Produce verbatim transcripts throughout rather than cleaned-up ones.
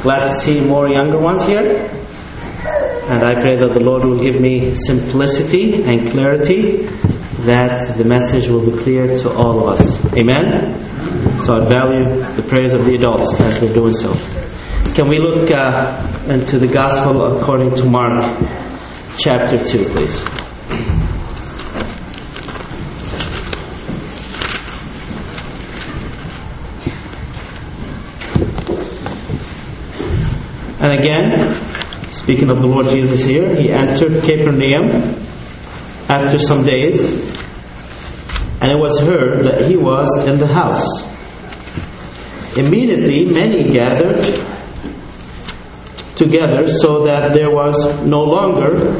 glad to see more younger ones here. And I pray that the Lord will give me simplicity and clarity, that the message will be clear to all of us. Amen? So I value the prayers of the adults as we're doing so. Can we look uh, into the Gospel according to Mark chapter two, please? And again, speaking of the Lord Jesus here, He entered Capernaum after some days, and it was heard that He was in the house. Immediately many gathered together, so that there was no longer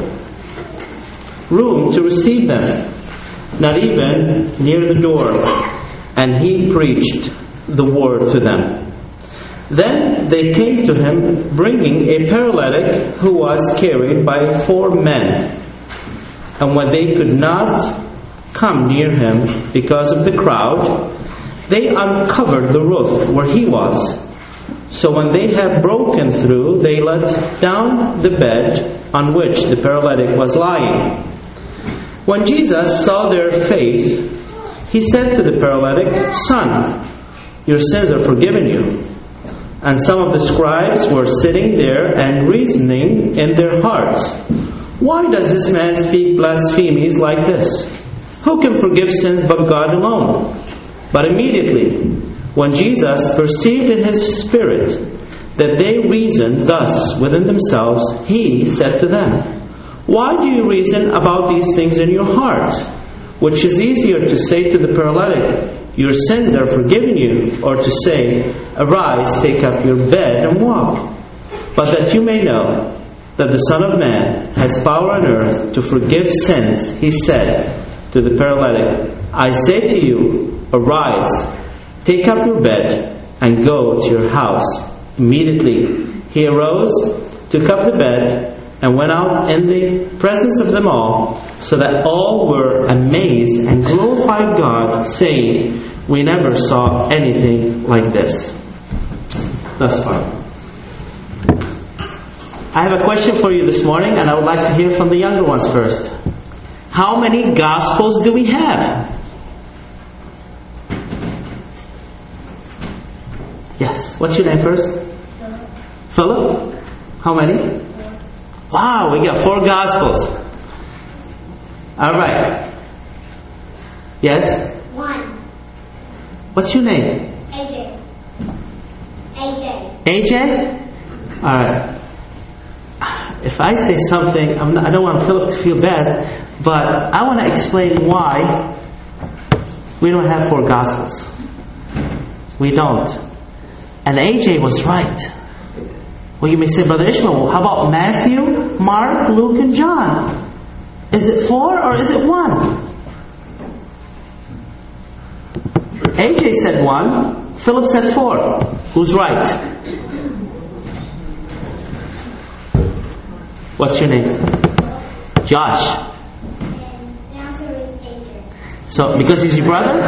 room to receive them, not even near the door, and He preached the word to them. Then they came to Him, bringing a paralytic who was carried by four men. And when they could not come near Him because of the crowd, they uncovered the roof where He was. So when they had broken through, they let down the bed on which the paralytic was lying. When Jesus saw their faith, He said to the paralytic, "Son, your sins are forgiven you." And some of the scribes were sitting there and reasoning in their hearts, "Why does this man speak blasphemies like this? Who can forgive sins but God alone?" But immediately, when Jesus perceived in His spirit that they reasoned thus within themselves, He said to them, "Why do you reason about these things in your hearts? Which is easier to say to the paralytic, 'Your sins are forgiven you,' or to say, 'Arise, take up your bed and walk'? But that you may know that the Son of Man has power on earth to forgive sins," He said to the paralytic, "I say to you, arise, take up your bed, and go to your house." Immediately he arose, took up the bed, and went out in the presence of them all, so that all were amazed and glorified God, saying, "We never saw anything like this." Thus far. I have a question for you this morning, and I would like to hear from the younger ones first. How many Gospels do we have? Yes. What's your name first? Philip. How many? Wow, we got four Gospels. All right. Yes? One. What's your name? A J. A J. A J? All right. If I say something, I'm not, I don't want Philip to feel bad, but I want to explain why we don't have four Gospels. We don't. And A J was right. Well, you may say, Brother Ishmael, how about Matthew, Mark, Luke, and John? Is it four or is it one? A J said one. Philip said four. Who's right? What's your name? Josh. And the answer is A J. So, because he's your brother?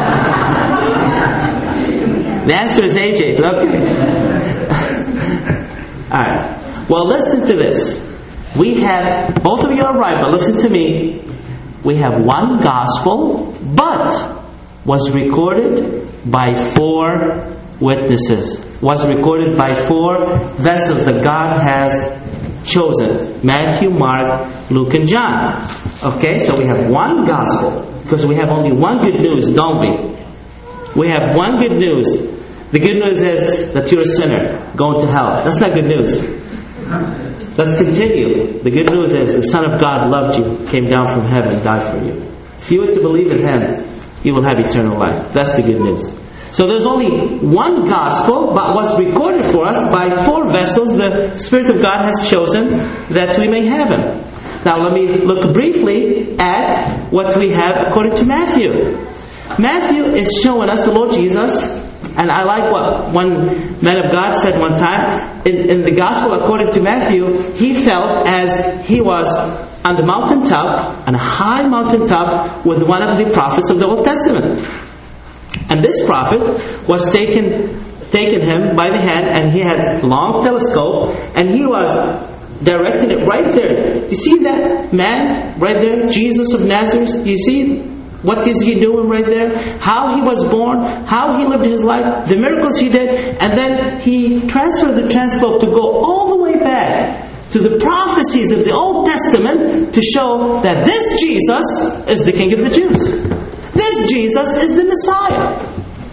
The answer is A J. Okay. Alright. Well, listen to this. We have, both of you are right, but listen to me. We have one Gospel, but was recorded by four witnesses. Was recorded by four vessels that God has chosen. Matthew, Mark, Luke, and John. Okay, so we have one Gospel, because we have only one good news, don't we? We have one good news. The good news is that you're a sinner, going to hell. That's not good news. Let's continue. The good news is the Son of God loved you, came down from heaven, died for you. If you were to believe in Him, you will have eternal life. That's the good news. So there's only one Gospel, but was recorded for us by four vessels the Spirit of God has chosen that we may have Him. Now let me look briefly at what we have according to Matthew. Matthew is showing us the Lord Jesus. And I like what one man of God said one time. In, in the Gospel according to Matthew, he felt as he was on the mountaintop, on a high mountaintop, with one of the prophets of the Old Testament. And this prophet was taken taken him by the hand, and he had a long telescope, and he was directing it right there. You see that man right there, Jesus of Nazareth? You see what is he doing right there? How he was born, how he lived his life, the miracles he did, and then he transferred the telescope to go all the way back to the prophecies of the Old Testament to show that this Jesus is the King of the Jews. This Jesus is the Messiah.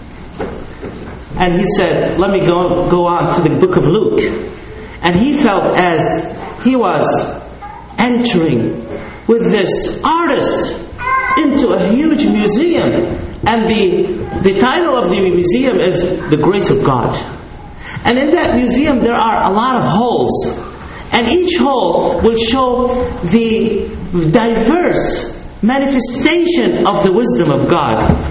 And he said, let me go, go on to the book of Luke. And he felt as he was entering with this artist into a huge museum. And the, the title of the museum is The Grace of God. And in that museum there are a lot of holes. And each hole will show the diverse manifestation of the wisdom of God.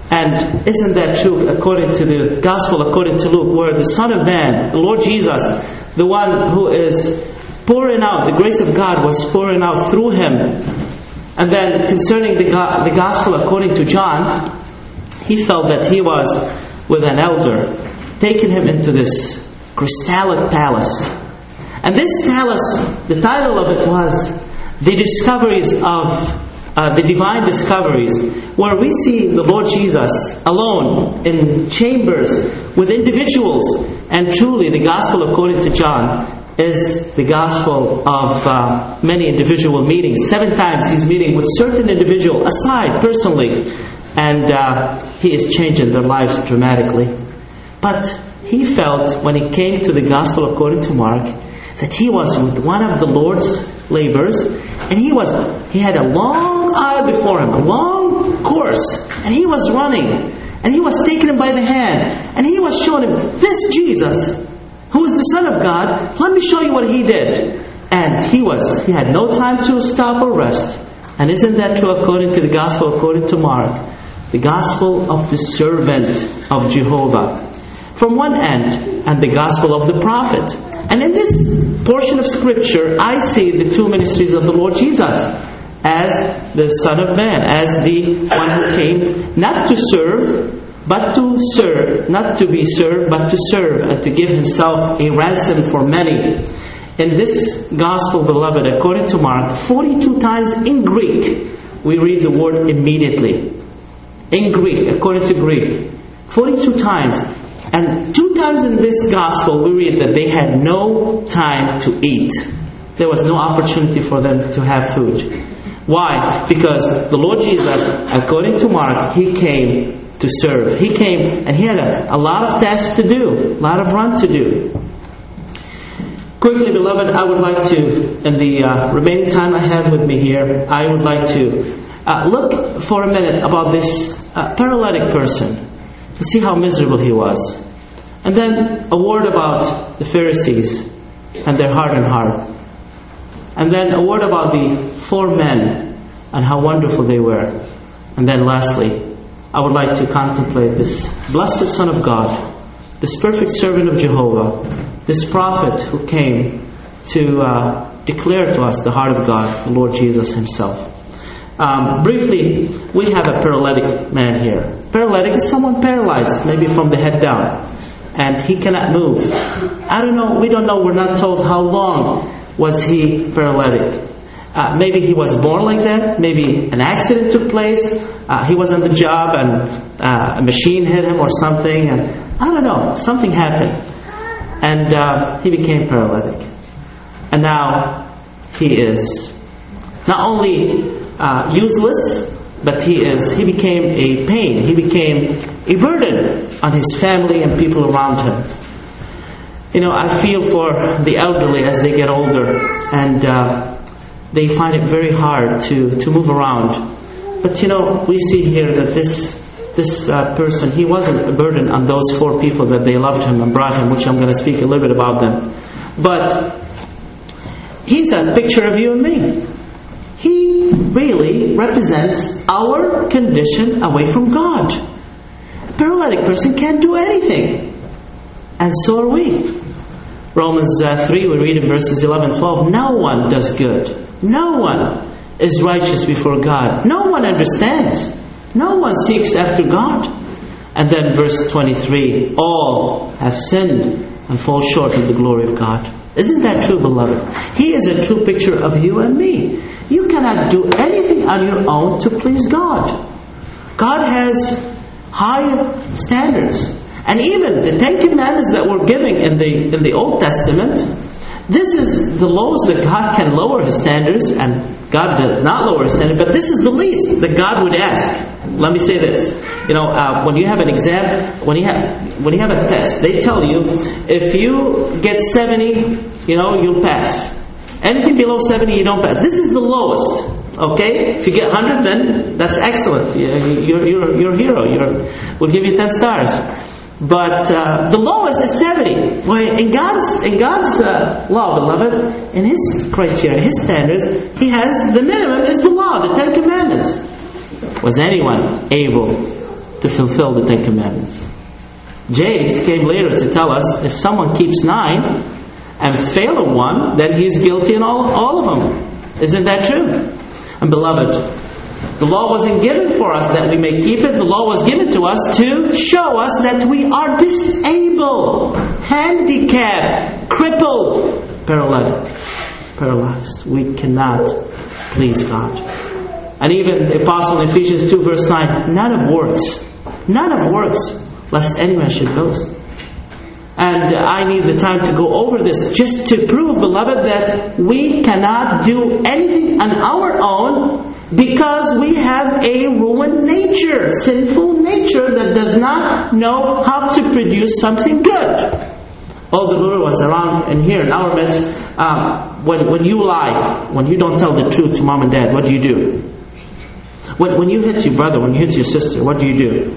And isn't that true according to the Gospel, according to Luke, where the Son of Man, the Lord Jesus, the one who is pouring out, the grace of God was pouring out through him. And then concerning the, the Gospel according to John, he felt that he was with an elder, taking him into this crystalline palace. And this palace, the title of it was The Discoveries of Uh, the Divine Discoveries, where we see the Lord Jesus alone in chambers with individuals. And truly the Gospel according to John is the Gospel of uh, many individual meetings. Seven times he's meeting with certain individual aside personally, and uh, he is changing their lives dramatically. But he felt when he came to the Gospel according to Mark that he was with one of the Lord's laborers, and he was he had a long aisle before him, a long course, and he was running, and he was taking him by the hand, and he was showing him, this Jesus, who is the Son of God, let me show you what he did. And he was he had no time to stop or rest. And isn't that true according to the Gospel according to Mark? The Gospel of the servant of Jehovah from one end, and the Gospel of the prophet. And in this portion of Scripture, I see the two ministries of the Lord Jesus as the Son of Man, as the one who came not to serve, but to serve, not to be served, but to serve, and to give himself a ransom for many. In this Gospel, beloved, according to Mark, forty-two times in Greek, we read the word immediately. In Greek, according to Greek, forty-two times. And two times in this Gospel we read that they had no time to eat. There was no opportunity for them to have food. Why? Because the Lord Jesus, according to Mark, He came to serve. He came and He had a, a lot of tasks to do, a lot of run to do. Quickly, beloved, I would like to, in the uh, remaining time I have with me here, I would like to uh, look for a minute about this uh, paralytic person and see how miserable he was. And then a word about the Pharisees and their hardened heart. And then a word about the four men and how wonderful they were. And then lastly, I would like to contemplate this blessed Son of God, this perfect servant of Jehovah, this prophet who came to uh, declare to us the heart of God, the Lord Jesus Himself. Um, briefly, we have a paralytic man here. Paralytic is someone paralyzed, maybe from the head down, and he cannot move. I don't know, we don't know, we're not told how long was he paralytic. Uh, maybe he was born like that, maybe an accident took place, uh, he was on the job and uh, a machine hit him or something, and I don't know, something happened. And uh, he became paralytic. And now he is not only uh, useless, but he is he became a pain. He became a burden on his family and people around him. You know, I feel for the elderly as they get older, and uh, they find it very hard to, to move around. But you know, we see here that this this uh, person, he wasn't a burden on those four people that they loved him and brought him, which I'm going to speak a little bit about them. But he's a picture of you and me. He really represents our condition away from God. A paralytic person can't do anything. And so are we. Romans uh, three, we read in verses eleven and twelve, no one does good. No one is righteous before God. No one understands. No one seeks after God. And then verse twenty-three, all have sinned and fall short of the glory of God. Isn't that true, beloved? He is a true picture of you and me. You cannot do anything on your own to please God. God has high standards. And even the Ten Commandments that we're giving in the in the Old Testament, this is the lowest that God can lower His standards, and God does not lower His standard, but this is the least that God would ask. Let me say this. You know, uh, when you have an exam, when you have when you have a test, they tell you if you get seventy, you know, you'll pass. Anything below seventy, you don't pass. This is the lowest. Okay? If you get one hundred, then that's excellent. You're you're you're a hero. You're, we'll give you ten stars. But uh, the lowest is seventy. Well, in God's in God's uh, law, beloved, in His criteria, His standards, He has the minimum is the law, the Ten Commandments. Was anyone able to fulfill the Ten Commandments? James came later to tell us if someone keeps nine and fail at one, then he's guilty in all all of them. Isn't that true? And beloved, the law wasn't given for us that we may keep it. The law was given to us to show us that we are disabled, handicapped, crippled, paralytic, paralyzed. We cannot please God. And even the apostle in Ephesians two verse nine, none of works, none of works, lest anyone should boast. And I need the time to go over this just to prove, beloved, that we cannot do anything on our own because we have a ruined nature, sinful nature that does not know how to produce something good. All the little ones around in here in our midst, um, when, when you lie, when you don't tell the truth to mom and dad, what do you do? When, when you hit your brother, when you hit your sister, what do you do?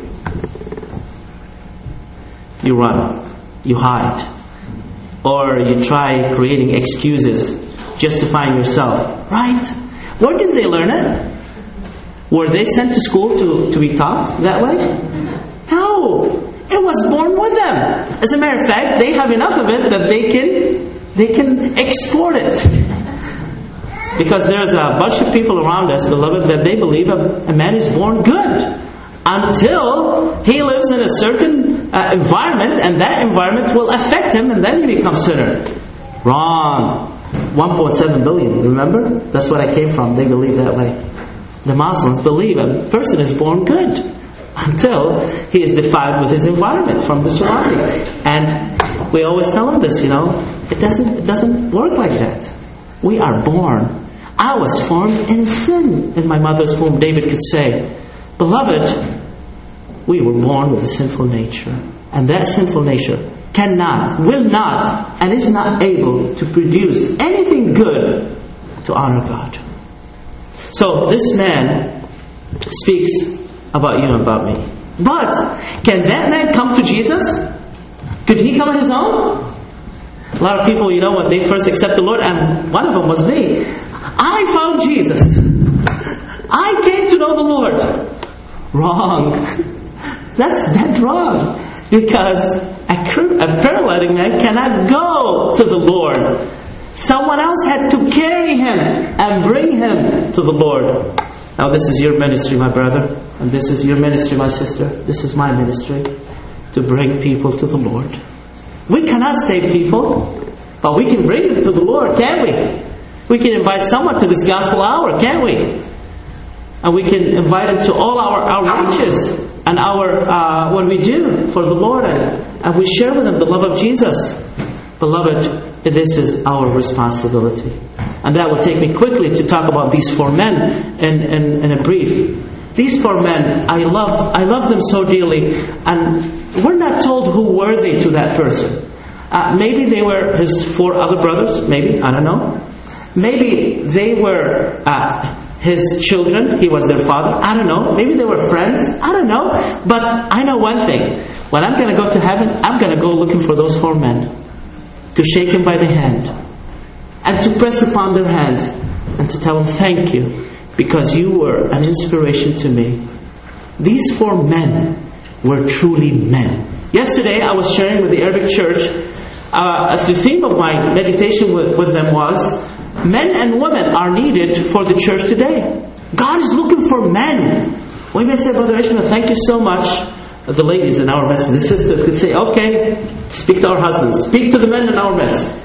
You run. You hide. Or you try creating excuses, justifying yourself. Right? Where did they learn it? Were they sent to school to, to be taught that way? No. It was born with them. As a matter of fact, they have enough of it that they can they can export it. Because there's a bunch of people around us, beloved, that they believe a, a man is born good until he lives in a certain uh, environment, and that environment will affect him, and then he becomes sinner. Wrong. one point seven billion, remember? That's what I came from. They believe that way. The Muslims believe a person is born good until he is defiled with his environment from the surrounding. And we always tell them this, you know, it doesn't, it doesn't work like that. We are born. I was formed in sin in my mother's womb, David could say. Beloved, we were born with a sinful nature. And that sinful nature cannot, will not, and is not able to produce anything good to honor God. So this man speaks about you and about me. But can that man come to Jesus? Could he come on his own? A lot of people, you know, when they first accept the Lord, and one of them was me, I found Jesus. I came to know the Lord. Wrong. That's dead wrong. Because a, a paralytic man cannot go to the Lord. Someone else had to carry him and bring him to the Lord. Now this is your ministry, my brother. And this is your ministry, my sister. This is my ministry. To bring people to the Lord. We cannot save people, but we can bring them to the Lord, can't we? We can invite someone to this gospel hour, can't we? And we can invite them to all our outreaches and our uh, what we do for the Lord, and, and we share with them the love of Jesus. Beloved, this is our responsibility. And that will take me quickly to talk about these four men in, in, in a brief. These four men, I love I love them so dearly, and we're not told who were they to that person. Uh, maybe they were his four other brothers, maybe, I don't know. Maybe they were uh, his children, he was their father, I don't know. Maybe they were friends, I don't know. But I know one thing, when I'm going to go to heaven, I'm going to go looking for those four men, to shake them by the hand, and to press upon their hands, and to tell them thank you, because you were an inspiration to me. These four men were truly men. Yesterday I was sharing with the Arabic church, uh, the theme of my meditation with, with them was, men and women are needed for the church today. God is looking for men. We may say, Brother Ishmael, thank you so much. the ladies in our midst, the sisters could say, okay, speak to our husbands, speak to the men in our midst.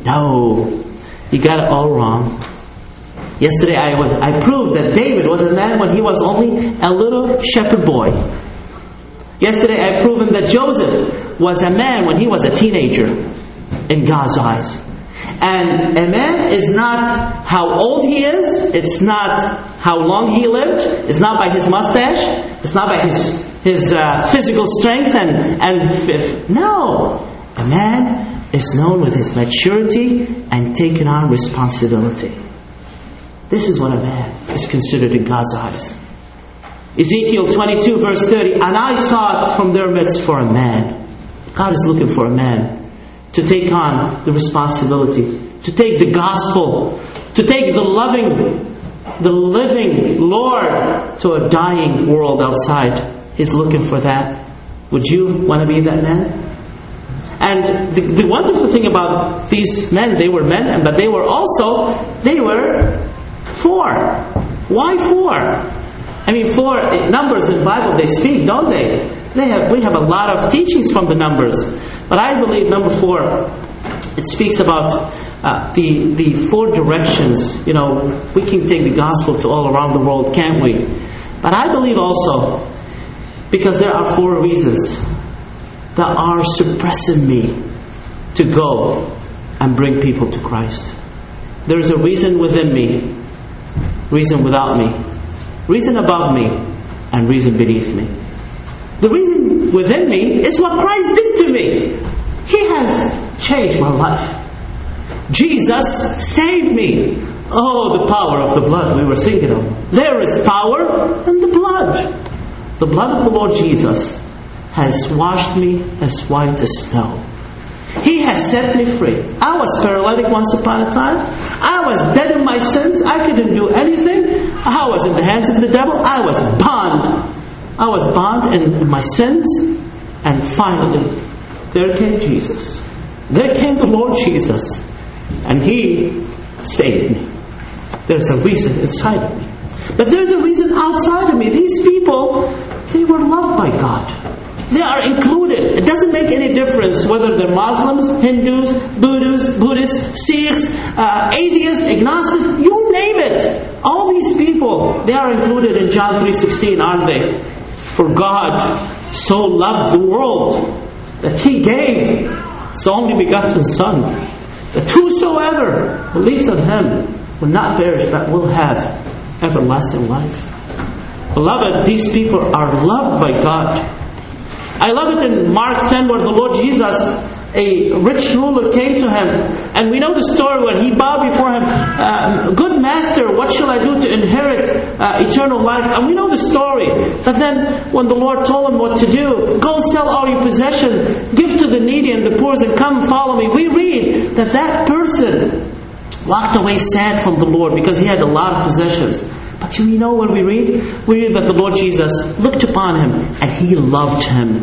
No, you got it all wrong. Yesterday I was, I proved that David was a man when he was only a little shepherd boy. Yesterday I proved that Joseph was a man when he was a teenager in God's eyes. And a man is not how old he is, it's not how long he lived, it's not by his mustache, it's not by his his uh, physical strength and, and f- no. A man is known with his maturity and taking on responsibility. This is what a man is considered in God's eyes. Ezekiel twenty-two verse thirty, and I sought from their midst for a man. God is looking for a man to take on the responsibility, to take the gospel, to take the loving, the living Lord to a dying world outside. He's looking for that. Would you want to be that man? And the, the wonderful thing about these men, they were men, but they were also, they were four. Why four? I mean, four numbers in the Bible, they speak, don't they? They have. We have a lot of teachings from the numbers. But I believe number four, it speaks about uh, the the four directions. You know, we can take the gospel to all around the world, can't we? But I believe also, because there are four reasons that are suppressing me to go and bring people to Christ. There is a reason within me, reason without me, reason above me, and reason beneath me. The reason within me is what Christ did to me. He has changed my life. Jesus saved me. Oh, the power of the blood we were singing of. There is power in the blood. The blood of the Lord Jesus has washed me as white as snow. He has set me free. I was paralytic once upon a time. I was dead in my sins. I couldn't do anything. I was in the hands of the devil. I was bound. I was bound in my sins. And finally, there came Jesus. There came the Lord Jesus. And He saved me. There's a reason inside of me. But there's a reason outside of me. These people, they were loved by God. They are included. It doesn't make any difference whether they're Muslims, Hindus, Buddhists, Buddhists, Sikhs, uh, atheists, agnostics, you name it. All these people, they are included in John three sixteen, aren't they? For God so loved the world that He gave His only begotten Son, that whosoever believes on Him will not perish but will have everlasting life. Beloved, these people are loved by God. I love it in Mark ten where the Lord Jesus, a rich ruler, came to Him. And we know the story when He bowed before Him. Uh, Good Master, what shall I do to inherit uh, eternal life? And we know the story. But then when the Lord told him what to do, go sell all your possessions, give to the needy and the poor, and come follow me. We read that that person walked away sad from the Lord because he had a lot of possessions. But you know what we read? We read that the Lord Jesus looked upon him and He loved him.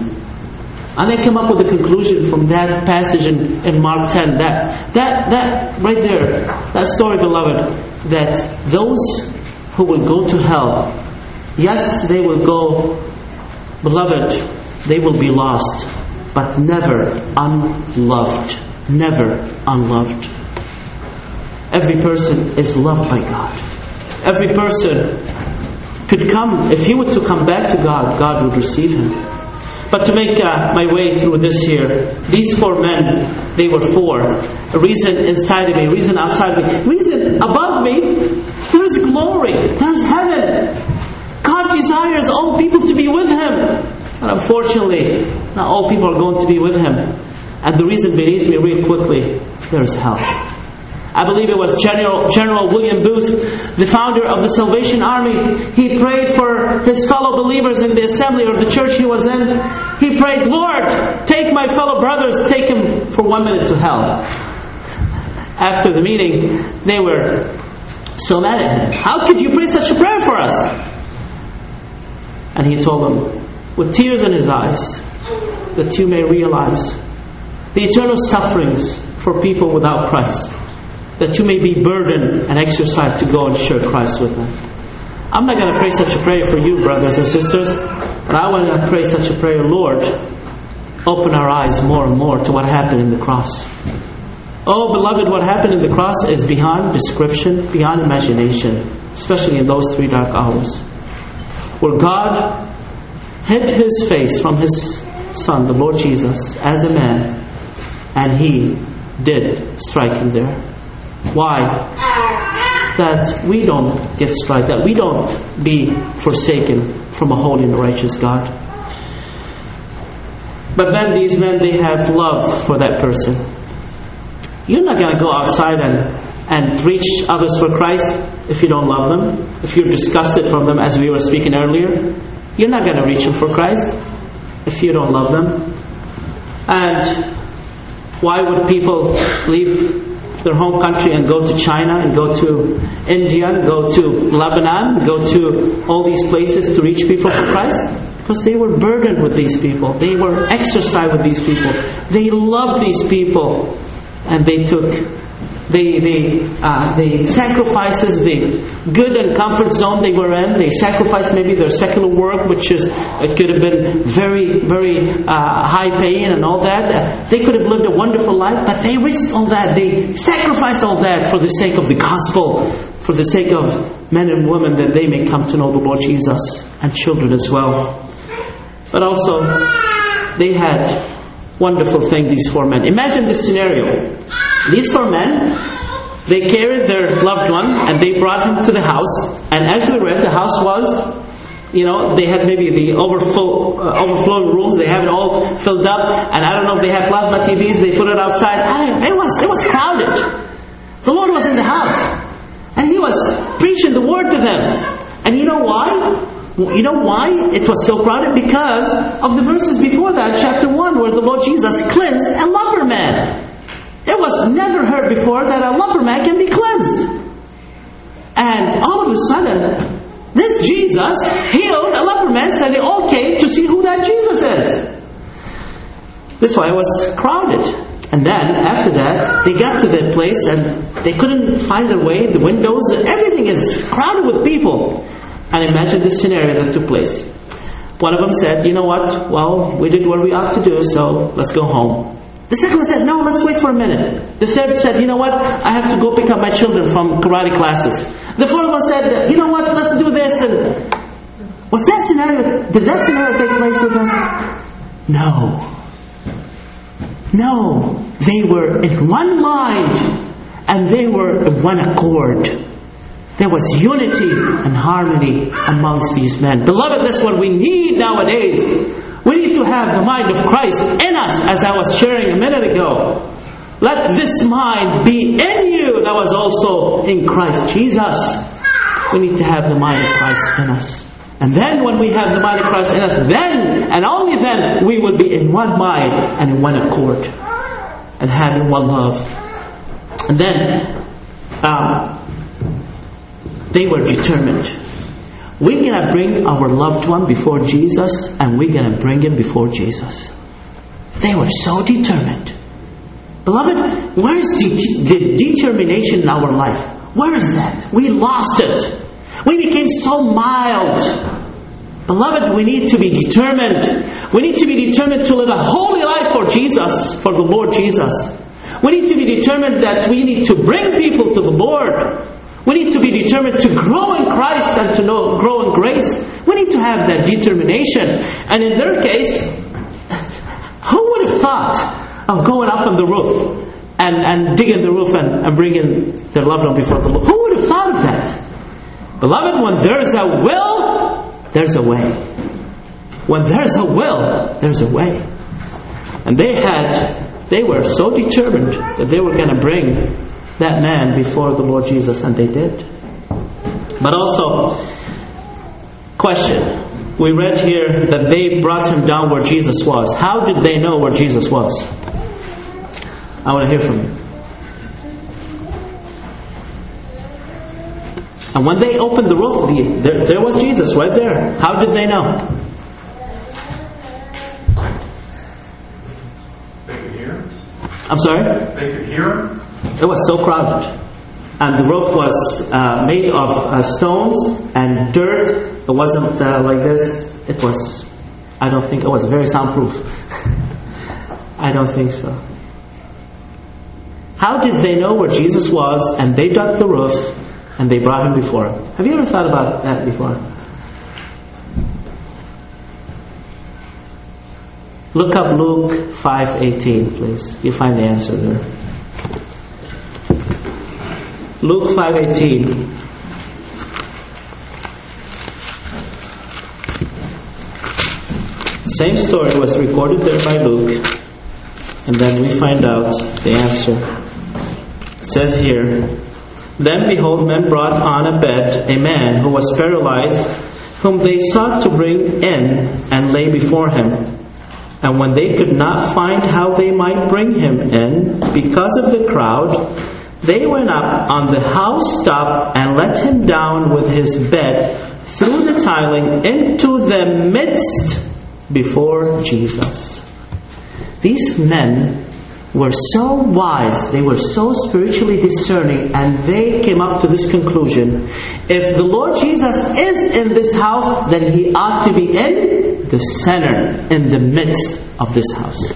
And I came up with a conclusion from that passage in, in Mark ten. That, that, that right there, that story, beloved, that those who will go to hell, yes, they will go, beloved, they will be lost, but never unloved. Never unloved. Every person is loved by God. Every person could come, if he were to come back to God, God would receive him. But to make uh, my way through this here, these four men, they were four. A reason inside of me, a reason outside of me, reason above me, there's glory, there's heaven. God desires all people to be with Him. And unfortunately, not all people are going to be with Him. And the reason beneath me, real quickly, there's hell. I believe it was General, General William Booth, the founder of the Salvation Army. He prayed for his fellow believers in the assembly or the church he was in. He prayed, Lord, take my fellow brothers, take them for one minute to hell. After the meeting, they were so mad at him. How could you pray such a prayer for us? And he told them, with tears in his eyes, that you may realize the eternal sufferings for people without Christ, that you may be burdened and exercised to go and share Christ with them. I'm not going to pray such a prayer for you, brothers and sisters. But I want to pray such a prayer, Lord, open our eyes more and more to what happened in the cross. Oh, beloved, what happened in the cross is beyond description, beyond imagination, especially in those three dark hours, where God hid His face from His Son, the Lord Jesus, as a man, and He did strike Him there. Why? That we don't get struck, that we don't be forsaken from a holy and righteous God. But then these men, they have love for that person. You're not going to go outside and, and reach others for Christ if you don't love them, if you're disgusted from them, as we were speaking earlier. You're not going to reach them for Christ if you don't love them. And why would people leave their home country and go to China and go to India and go to Lebanon, go to all these places to reach people for Christ? Because they were burdened with these people. They were exercised with these people. They loved these people. And they took the the uh, the sacrifices, the good and comfort zone they were in. They sacrificed maybe their secular work, which is it could have been very very uh, high paying and all that. Uh, they could have lived a wonderful life, but they risked all that. They sacrificed all that for the sake of the gospel, for the sake of men and women, that they may come to know the Lord Jesus, and children as well. But also, they had wonderful thing, these four men. Imagine this scenario. These four men, they carried their loved one and they brought him to the house. And as we read, the house was, you know, they had maybe the overflow, uh, overflowing rooms. They have it all filled up. And I don't know if they had plasma T Vs. They put it outside. And it was, it was crowded. The Lord was in the house. And He was preaching the word to them. And you know why? You know why it was so crowded? Because of the verses before that, chapter one, where the Lord Jesus cleansed a leper man. It was never heard before that a leper man can be cleansed. And all of a sudden, this Jesus healed a leper man, so they all came to see who that Jesus is. That's why it was crowded. And then, after that, they got to that place and they couldn't find their way. The windows, everything is crowded with people. And imagine this scenario that took place. One of them said, you know what, well, we did what we ought to do, so let's go home. The second one said, no, let's wait for a minute. The third said, you know what, I have to go pick up my children from karate classes. The fourth one said, you know what, let's do this. And was that scenario, did that scenario take place with them? No. No. They were in one mind, and they were in one accord. There was unity and harmony amongst these men. Beloved, that's what we need nowadays. We need to have the mind of Christ in us, as I was sharing a minute ago. Let this mind be in you that was also in Christ Jesus. We need to have the mind of Christ in us. And then when we have the mind of Christ in us, then and only then we will be in one mind and in one accord. And having one love. And then um, they were determined. We're going to bring our loved one before Jesus, and we're going to bring him before Jesus. They were so determined. Beloved, where is the, the determination in our life? Where is that? We lost it. We became so mild. Beloved, we need to be determined. We need to be determined to live a holy life for Jesus, for the Lord Jesus. We need to be determined that we need to bring people to the Lord. We need to be determined to grow in Christ and to know, grow in grace. We need to have that determination. And in their case, who would have thought of going up on the roof and, and digging the roof and, and bringing their loved one before the Lord? Who would have thought of that? Beloved, when there's a will, there's a way. When there's a will, there's a way. And they had, they were so determined that they were going to bring that man before the Lord Jesus, and they did. But also, question. We read here that they brought him down where Jesus was. How did they know where Jesus was? I want to hear from you. And when they opened the roof, the, there, there was Jesus right there. How did they know? They could hear him. I'm sorry? They could hear him. It was so crowded. And the roof was uh, made of uh, stones and dirt. It wasn't uh, like this. It was I don't think it was very soundproof. I don't think so. How did they know where Jesus was and they dug the roof and they brought him before him? Have you ever thought about that before? Look up Luke five eighteen, please. You'll find the answer there. Luke five eighteen. Same story was recorded there by Luke, and then we find out the answer. It says here, "Then behold, men brought on a bed a man who was paralyzed, whom they sought to bring in and lay before him. And when they could not find how they might bring him in, because of the crowd, they went up on the housetop and let him down with his bed through the tiling into the midst before Jesus." These men were so wise, they were so spiritually discerning, and they came up to this conclusion: if the Lord Jesus is in this house, then He ought to be in the center, in the midst of this house.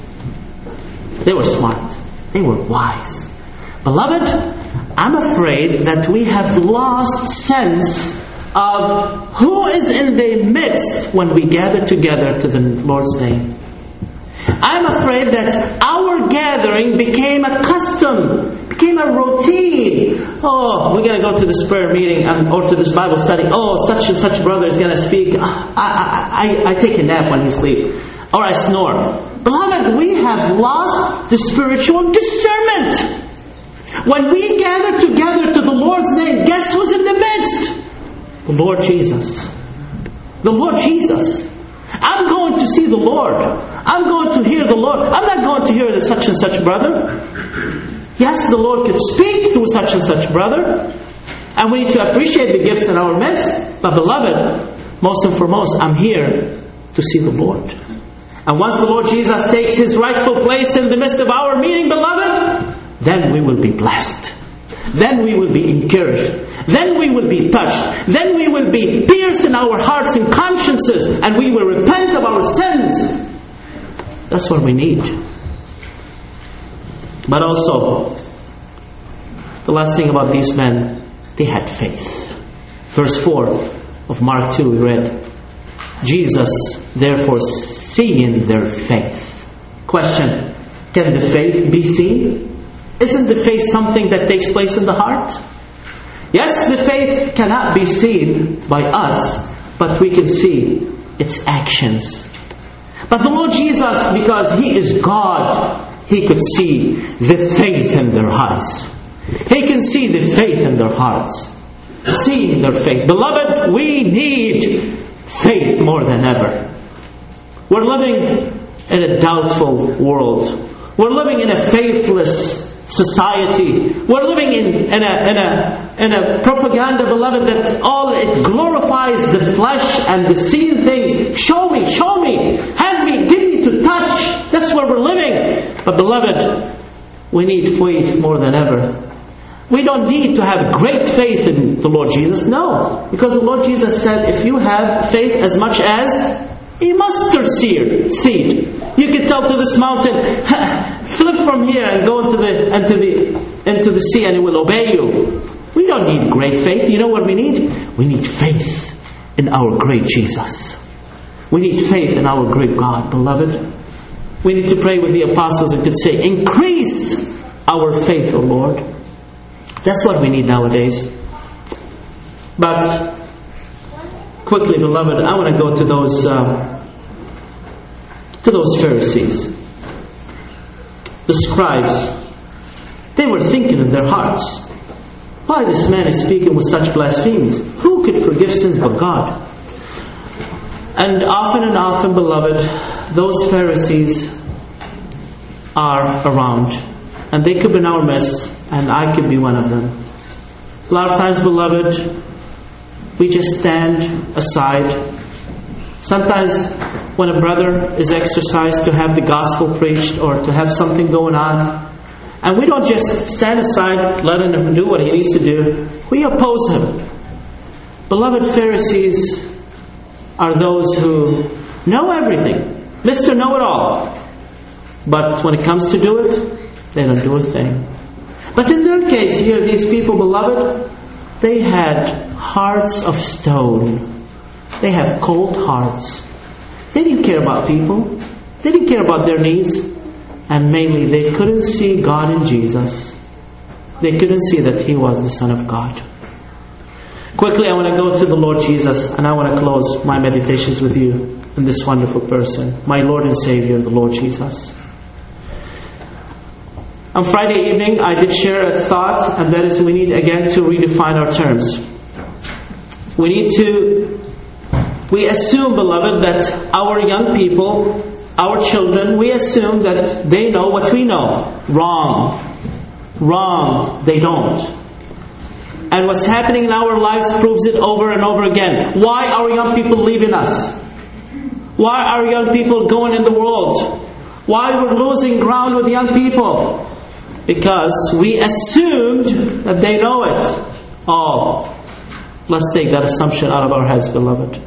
They were smart. They were wise. Beloved, I'm afraid that we have lost sense of who is in the midst when we gather together to the Lord's name. I'm afraid that our gathering became a custom, became a routine. Oh, we're going to go to this prayer meeting or to this Bible study. Oh, such and such brother is going to speak. I, I, I, I take a nap when he sleeps. Or I snore. Beloved, we have lost the spiritual discernment. When we gather together to the Lord's name, guess who's in the midst? The Lord Jesus. The Lord Jesus. I'm going to see the Lord. I'm going to hear the Lord. I'm not going to hear the such and such brother. Yes, the Lord can speak through such and such brother. And we need to appreciate the gifts in our midst. But beloved, most and foremost, I'm here to see the Lord. And once the Lord Jesus takes His rightful place in the midst of our meeting, beloved, then we will be blessed. Then we will be encouraged. Then we will be touched. Then we will be pierced in our hearts and consciences, and we will repent of our sins. That's what we need. But also, the last thing about these men, they had faith. Verse four of Mark two, we read, Jesus, therefore, seeing their faith. Question, can the faith be seen? Isn't the faith something that takes place in the heart? Yes, the faith cannot be seen by us, but we can see its actions. But the Lord Jesus, because He is God, He could see the faith in their eyes. He can see the faith in their hearts. See their faith. Beloved, we need faith more than ever. We're living in a doubtful world. We're living in a faithless society. We're living in, in, a, in, a, in a propaganda, beloved, that all it glorifies the flesh and the seen things. Show me, show me, hand me, give me to touch. That's where we're living. But beloved, we need faith more than ever. We don't need to have great faith in the Lord Jesus. No. Because the Lord Jesus said, if you have faith as much as a mustard seed, you can tell to this mountain, flip from here and go into the into the into the sea, and it will obey you. We don't need great faith. You know what we need? We need faith in our great Jesus. We need faith in our great God, beloved. We need to pray with the apostles and could say, increase our faith, O Lord. That's what we need nowadays. But quickly, beloved, I want to go to those uh, to those Pharisees, the scribes. They were thinking in their hearts, why this man is speaking with such blasphemies? Who could forgive sins but God? And often and often, beloved, those Pharisees are around, and they could be in our midst, and I could be one of them. A lot of times, beloved, we just stand aside. Sometimes when a brother is exercised to have the gospel preached or to have something going on, and we don't just stand aside letting him do what he needs to do, we oppose him. Beloved, Pharisees are those who know everything, Mister Know-it-all. But when it comes to do it, they don't do a thing. But in their case here, these people, beloved, they had hearts of stone. They have cold hearts. They didn't care about people. They didn't care about their needs. And mainly, they couldn't see God in Jesus. They couldn't see that He was the Son of God. Quickly, I want to go to the Lord Jesus, and I want to close my meditations with you and this wonderful person, my Lord and Savior, the Lord Jesus. On Friday evening, I did share a thought, and that is we need again to redefine our terms. We need to, we assume, beloved, that our young people, our children, we assume that they know what we know. Wrong. Wrong. They don't. And what's happening in our lives proves it over and over again. Why are young people leaving us? Why are young people going in the world? Why we're losing ground with young people? Because we assumed that they know it. Oh, let's take that assumption out of our heads, beloved.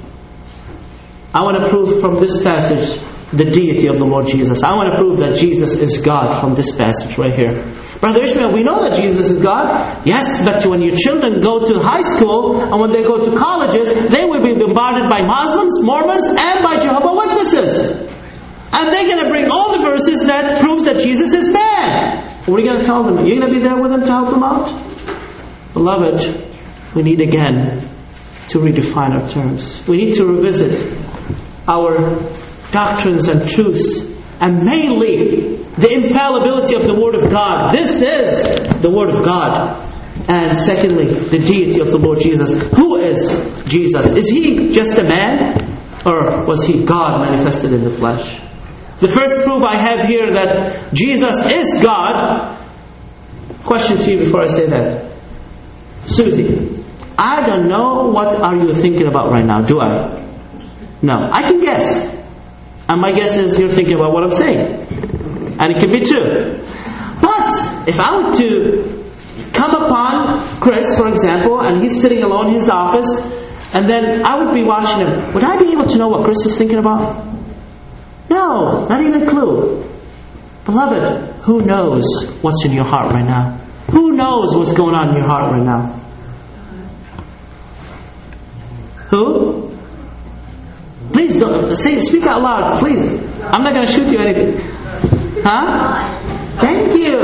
I want to prove from this passage the deity of the Lord Jesus. I want to prove that Jesus is God from this passage right here. Brother Ishmael, we know that Jesus is God. Yes, but when your children go to high school and when they go to colleges, they will be bombarded by Muslims, Mormons, and by Jehovah's Witnesses. And they're going to bring all the verses that proves that Jesus is man. What are you going to tell them? Are you going to be there with them to help them out? Beloved, we need again to redefine our terms. We need to revisit our doctrines and truths, and mainly the infallibility of the Word of God. This is the Word of God. And secondly, the deity of the Lord Jesus. Who is Jesus? Is He just a man? Or was He God manifested in the flesh? The first proof I have here that Jesus is God. Question to you before I say that. Susie, I don't know what are you thinking about right now, do I? No. I can guess. And my guess is you're thinking about what I'm saying. And it can be true. But if I were to come upon Chris, for example, and he's sitting alone in his office, and then I would be watching him, would I be able to know what Chris is thinking about? No, not even a clue. Beloved, who knows what's in your heart right now? Who knows what's going on in your heart right now? Who? Please don't say, speak out loud, please. I'm not going to shoot you or anything. Huh? Thank you.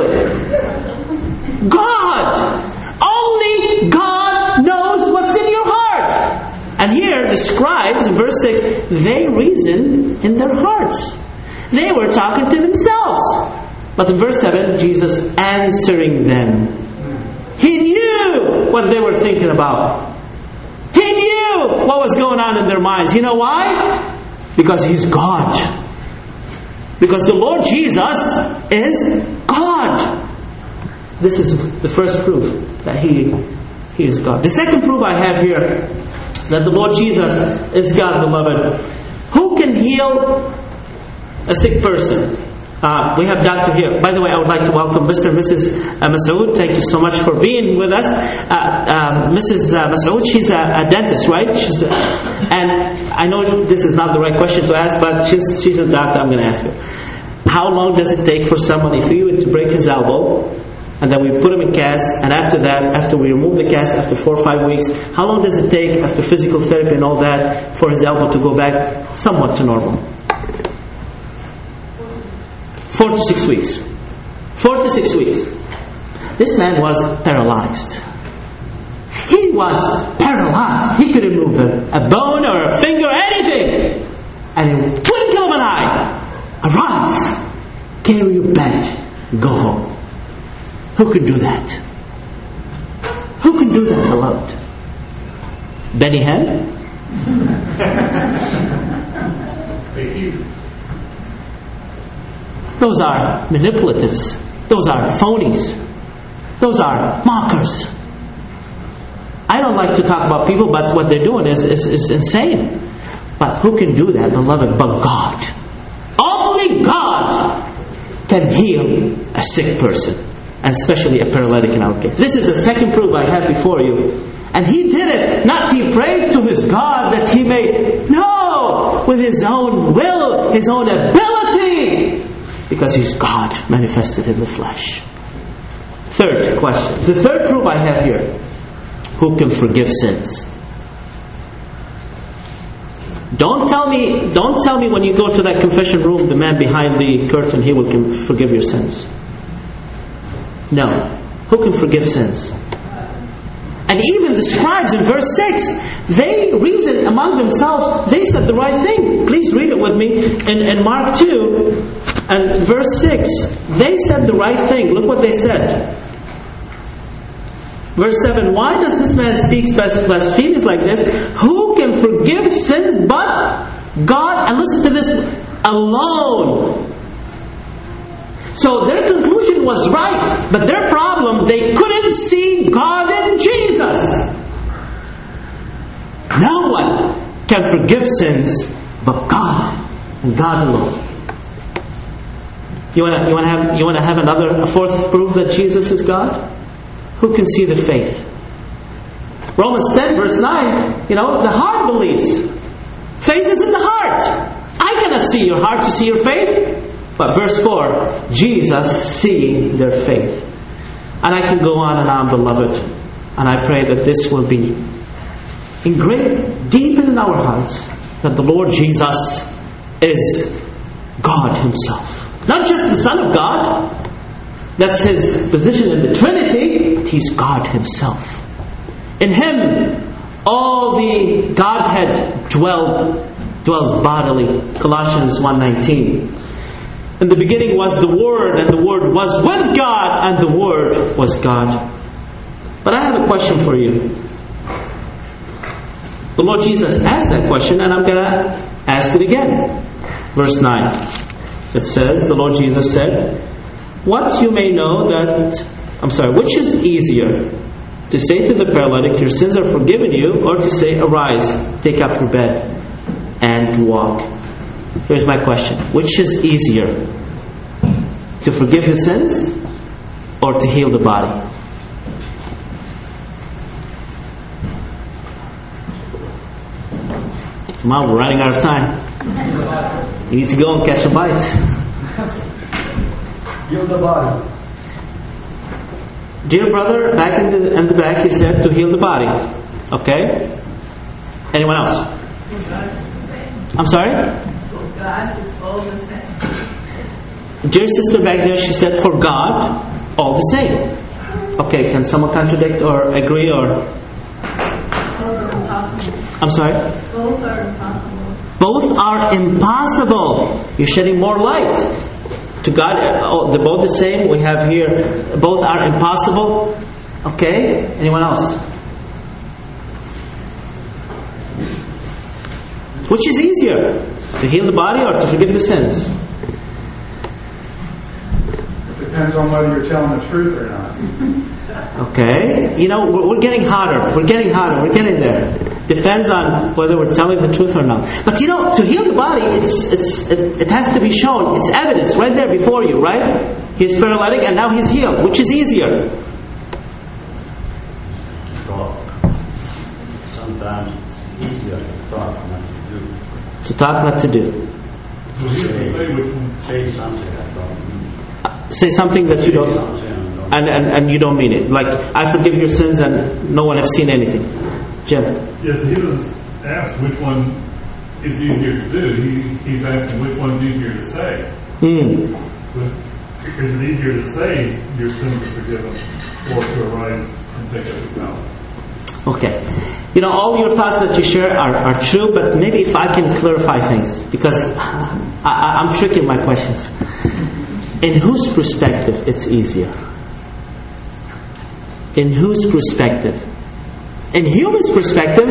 God! Only God knows what's in your heart. And here, the scribes, in verse six, they reasoned in their hearts. They were talking to themselves. But in verse seven, Jesus answering them. He knew what they were thinking about. He knew what was going on in their minds. You know why? Because He's God. Because the Lord Jesus is God. This is the first proof that He, he is God. The second proof I have here that the Lord Jesus is God, beloved. Who can heal a sick person? Uh, we have Doctor here. By the way, I would like to welcome Mister and Missus Masoud. Thank you so much for being with us. Uh, uh, Missus Masoud, she's a, a dentist, right? She's a, and I know this is not the right question to ask, but she's she's a doctor. I'm going to ask her. How long does it take for someone, if he were to break his elbow, and then we put him in cast, and after that, after we remove the cast, after four or five weeks, how long does it take after physical therapy and all that for his elbow to go back somewhat to normal? Four to six weeks. Four to six weeks. This man was paralyzed. He was paralyzed. He couldn't move a, a bone or a finger or anything. And in a twinkle of an eye, arise, carry your bed, go home. Who can do that? Who can do that, beloved? Benny Hinn? Thank you. Those are manipulatives. Those are phonies. Those are mockers. I don't like to talk about people, but what they're doing is, is, is insane. But who can do that, beloved, but God? Only God can heal a sick person, and especially a paralytic in our case. This is the second proof I have before you. And He did it. Not He prayed to His God that He may... No! With His own will His own ability, because He's God manifested in the flesh. Third question. The third proof I have here. Who can forgive sins? Don't tell me, don't tell me when you go to that confession room, the man behind the curtain, he will can forgive your sins. No. Who can forgive sins? And even the scribes in verse six, they reasoned among themselves. They said the right thing. Please read it with me. In, in Mark two and verse six, they said the right thing. Look what they said. Verse seven, why does this man speak blasphemies like this? Who can forgive sins but God? And listen to this, alone. So their conclusion was right, but their problem, they couldn't see God in Jesus. No one can forgive sins but God, and God alone. You want to you want to have you want to have another a fourth proof that Jesus is God? Who can see the faith? Romans ten verse nine, you know, the heart believes. Faith is in the heart. I cannot see your heart to see your faith. But verse four, Jesus seeing their faith. And I can go on and on, beloved. And I pray that this will be engraved deep in our hearts, that the Lord Jesus is God Himself. Not just the Son of God. That's His position in the Trinity. But He's God Himself. In Him, all the Godhead dwell, dwells bodily. Colossians one nineteen. In the beginning was the Word, and the Word was with God, and the Word was God. But I have a question for you. The Lord Jesus asked that question, and I'm going to ask it again. Verse nine. It says, the Lord Jesus said, what you may know that, I'm sorry, which is easier? To say to the paralytic, your sins are forgiven you, or to say, arise, take up your bed, and walk? Here's my question. Which is easier? To forgive the sins or to heal the body? Come on, we're running out of time. You need to go and catch a bite. Heal the body. Dear brother, back in the, in the back, he said to heal the body. Okay? Anyone else? I'm sorry? God is all the same. Dear sister back there, she said, for God, all the same. Okay, can someone contradict or agree or? Both are impossible. I'm sorry? Both are impossible. Both are impossible. You're shedding more light. To God, oh, they're both the same. We have here, both are impossible. Okay, anyone else? Which is easier? To heal the body or to forgive the sins? It depends on whether you're telling the truth or not. Okay. You know, we're, we're getting hotter. We're getting hotter. We're getting there. Depends on whether we're telling the truth or not. But you know, to heal the body, it's it's it, it has to be shown. It's evidence right there before you, right? He's paralytic and now he's healed. Which is easier? Sometimes it's easier to talk than to do. To talk, not to do. Say something I don't mean. Say something that you don't, and, and, and you don't mean it. Like, I forgive your sins and no one has seen anything. Jim? Yes, he was asked which one is easier to do. He, he's asking which one is easier to say. Hmm. Is it easier to say your sins are forgiven or to arise and take up your power? Okay. You know, all your thoughts that you share are, are true, but maybe if I can clarify things, because I, I, I'm tricky in my questions. In whose perspective it's easier? In whose perspective? In human's perspective,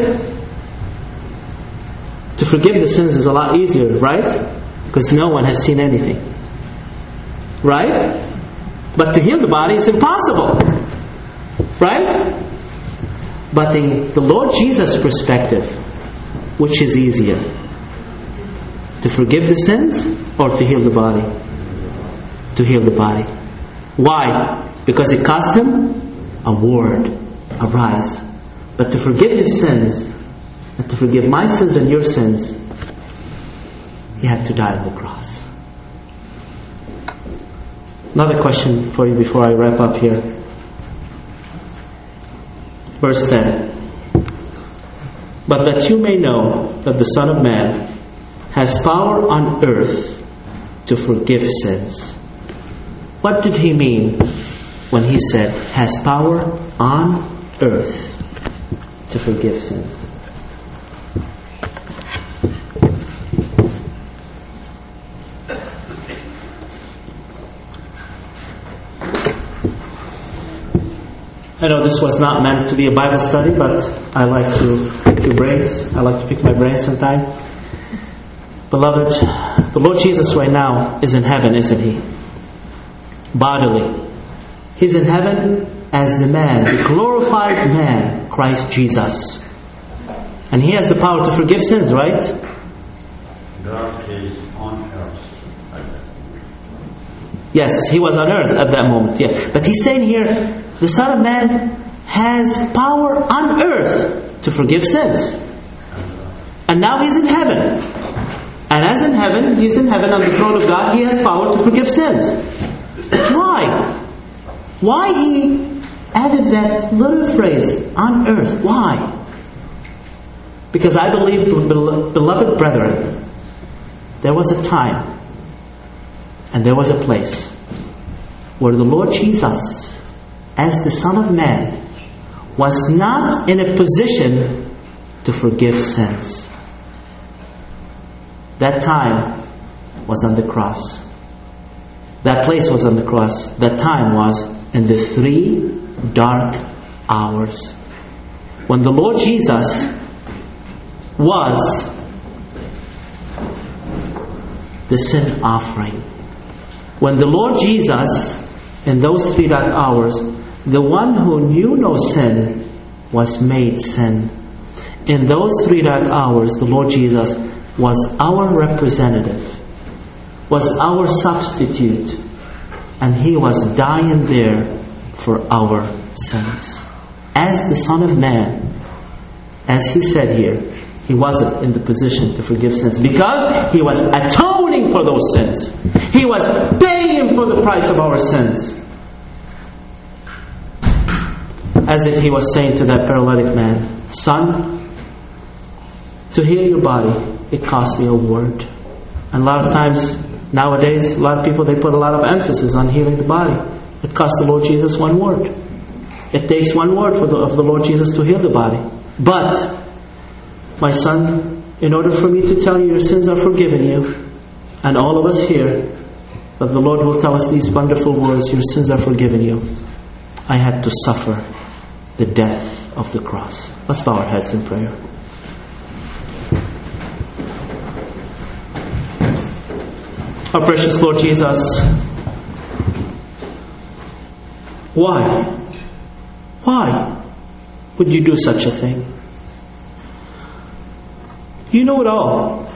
to forgive the sins is a lot easier, right? Because no one has seen anything. Right? But to heal the body is impossible. Right? But in the Lord Jesus' perspective, which is easier? To forgive the sins or to heal the body? To heal the body. Why? Because it cost Him a word, arise. But to forgive His sins, and to forgive my sins and your sins, He had to die on the cross. Another question for you before I wrap up here. Verse ten. But that you may know that the Son of Man has power on earth to forgive sins. What did he mean when he said, has power on earth to forgive sins? I know this was not meant to be a Bible study, but I like to pick your brains. I like to pick my brains sometime. Beloved, the Lord Jesus right now is in heaven, isn't He? Bodily. He's in heaven as the man, the glorified man, Christ Jesus. And He has the power to forgive sins, right? God is on earth. Yes, He was on earth at that moment, yeah. But He's saying here, the Son of Man has power on earth to forgive sins. And now He's in heaven. And as in heaven, He's in heaven on the throne of God, He has power to forgive sins. Why? Why He added that little phrase, on earth? Why? Because I believe, beloved brethren, there was a time and there was a place where the Lord Jesus, as the Son of Man, was not in a position to forgive sins. That time was on the cross. That place was on the cross. That time was in the three dark hours when the Lord Jesus was the sin offering. When the Lord Jesus, in those three dark hours, the one who knew no sin was made sin. In those three dark hours, the Lord Jesus was our representative, was our substitute, and He was dying there for our sins. As the Son of Man, as He said here, He wasn't in the position to forgive sins because He was atoning for those sins. He was paying for the price of our sins. As if He was saying to that paralytic man, son, to heal your body, it cost me a word. And a lot of times, nowadays, a lot of people, they put a lot of emphasis on healing the body. It cost the Lord Jesus one word. It takes one word for the, of the Lord Jesus to heal the body. But, my son, in order for me to tell you your sins are forgiven you, and all of us here, that the Lord will tell us these wonderful words, your sins are forgiven you, I had to suffer the death of the cross. Let's bow our heads in prayer. Our precious Lord Jesus, why? Why would you do such a thing? You know it all.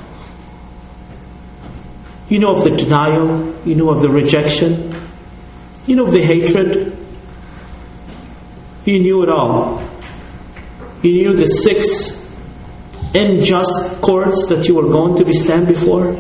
You know of the denial. You know of the rejection. You know of the hatred. You knew it all. You knew the six unjust courts that you were going to be stand before.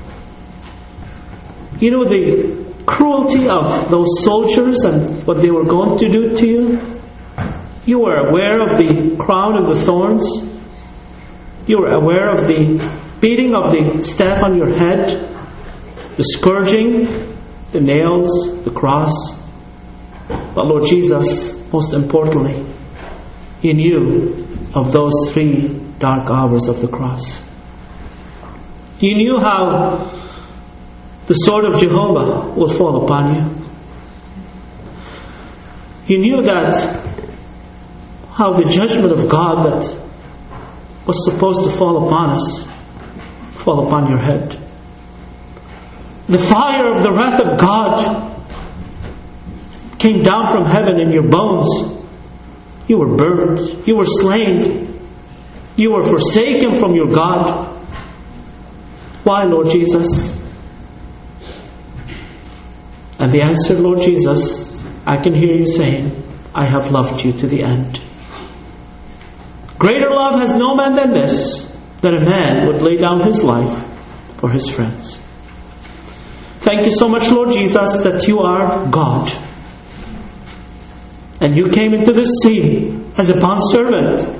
You know the cruelty of those soldiers and what they were going to do to you. You were aware of the crown of the thorns. You were aware of the beating of the staff on your head, the scourging, the nails, the cross. But Lord Jesus, most importantly, you knew of those three dark hours of the cross. You knew how the sword of Jehovah will fall upon you. You knew that how the judgment of God that was supposed to fall upon us, fall upon your head. The fire of the wrath of God came down from heaven in your bones. You were burned. You were slain. You were forsaken from your God. Why, Lord Jesus? And the answer, Lord Jesus, I can hear you saying, I have loved you to the end. Greater love has no man than this, that a man would lay down his life for His friends. Thank you so much, Lord Jesus, that you are God. And you came into this scene as a bondservant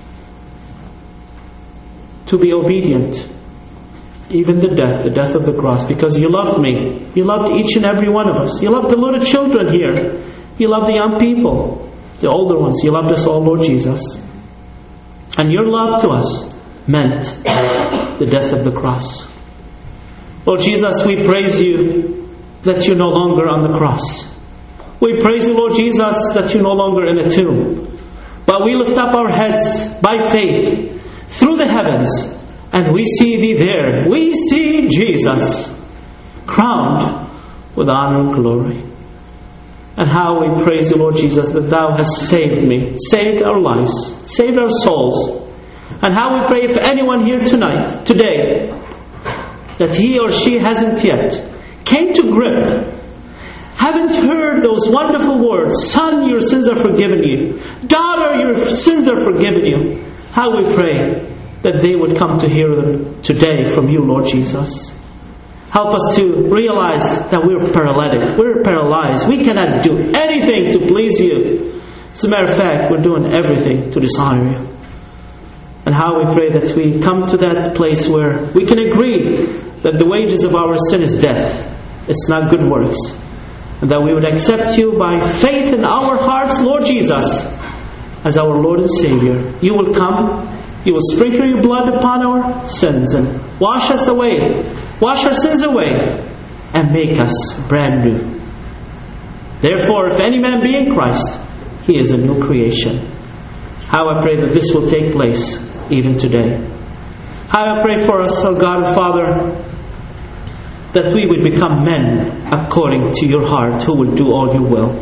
to be obedient, even the death, the death of the cross, because you loved me. You loved each and every one of us. You loved the little children here. You loved the young people, the older ones. You loved us all, Lord Jesus. And your love to us meant the death of the cross. Lord Jesus, we praise you that you're no longer on the cross. We praise you, Lord Jesus, that you're no longer in a tomb. But we lift up our heads by faith through the heavens, and we see thee there. We see Jesus crowned with honor and glory. And how we praise you, Lord Jesus, that thou hast saved me, saved our lives, saved our souls. And how we pray if anyone here tonight, today, that he or she hasn't yet came to grip, haven't heard those wonderful words, son, your sins are forgiven you, daughter, your sins are forgiven you. How we pray that they would come to hear them today from you, Lord Jesus. Help us to realize that we're paralytic, we're paralyzed. We cannot do anything to please you. As a matter of fact, we're doing everything to dishonor you. And how we pray that we come to that place where we can agree that the wages of our sin is death. It's not good works. And that we would accept you by faith in our hearts, Lord Jesus, as our Lord and Savior. You will come, you will sprinkle your blood upon our sins and wash us away, wash our sins away, and make us brand new. Therefore, if any man be in Christ, he is a new creation. How I pray that this will take place even today. How I pray for us, O God and Father, that we would become men according to your heart, who would do all your will.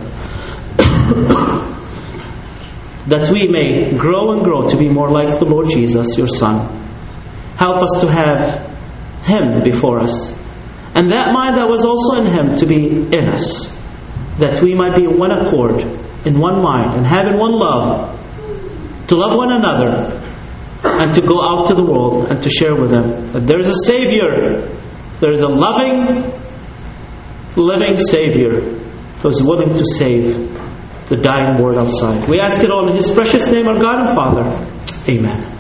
That we may grow and grow to be more like the Lord Jesus, your Son. Help us to have Him before us, and that mind that was also in Him to be in us, that we might be in one accord, in one mind, and have in one love, to love one another, and to go out to the world and to share with them that there is a Savior, there is a loving, living Savior who is willing to save the dying world outside. We ask it all in His precious name, our God and Father. Amen.